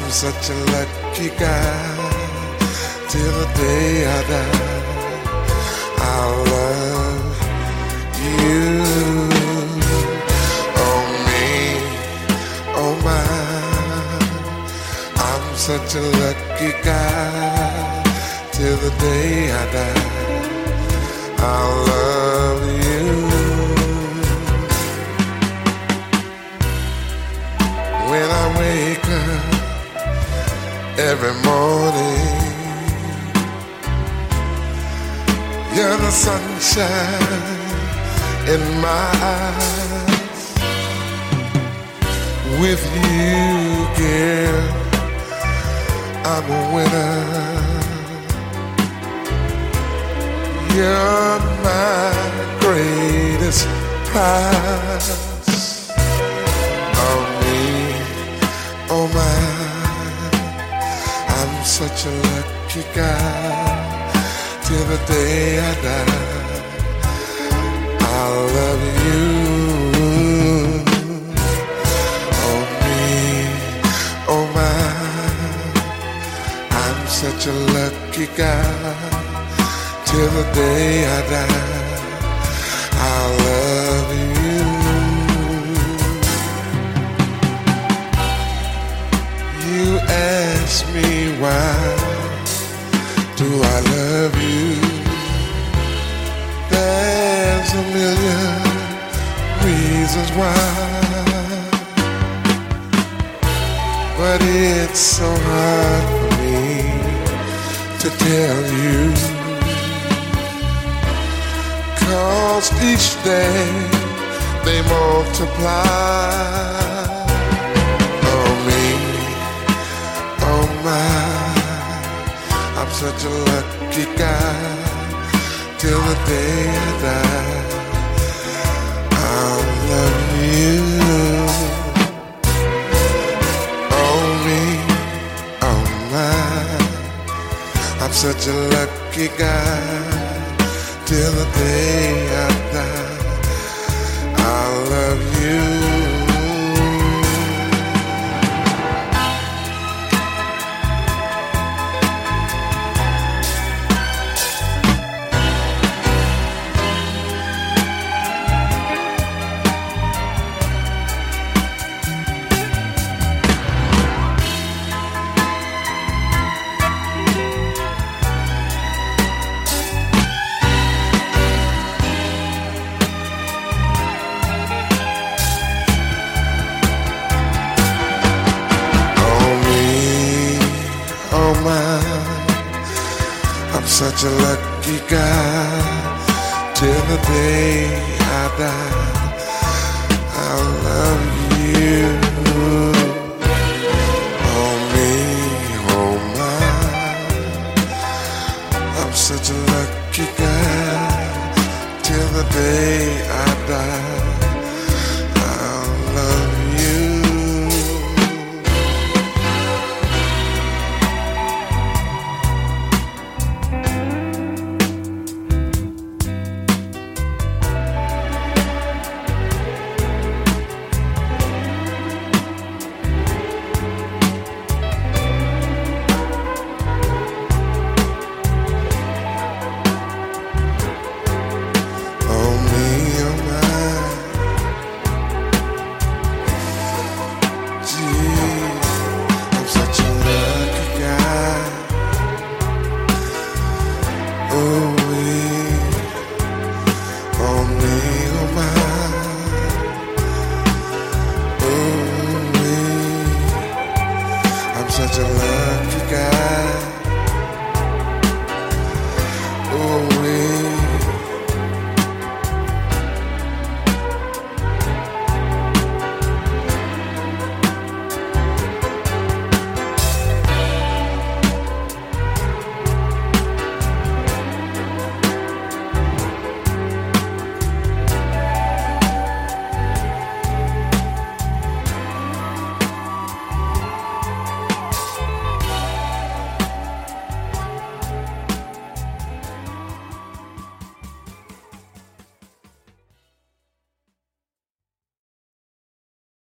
such a lucky guy. Till the day I die, I'll love you. Oh me, oh my, I'm such a lucky guy. Till the day I die, I'll love you. When I wake up every morning, you're the sunshine in my eyes. With you, girl, I'm a winner. You're my greatest prize. Oh me, oh my, I'm such a lucky guy. Till the day I die, I'll love you. Oh me, oh my, I'm such a lucky guy. Till the day I die, I'll love you. You ask me why do I love you? There's a million reasons why, but it's so hard for me to tell you, 'cause each day they multiply. Oh me, oh my, I'm such a lucky guy. Till the day I die, I'll love you. Oh me, oh my, I'm such a lucky guy. Till the day I die, I'll love you. I'm such a lucky guy. Till the day I die, I'll love you. Oh me, oh my, I'm such a lucky guy. Till the day I die, I'll love you. Oh me, oh my,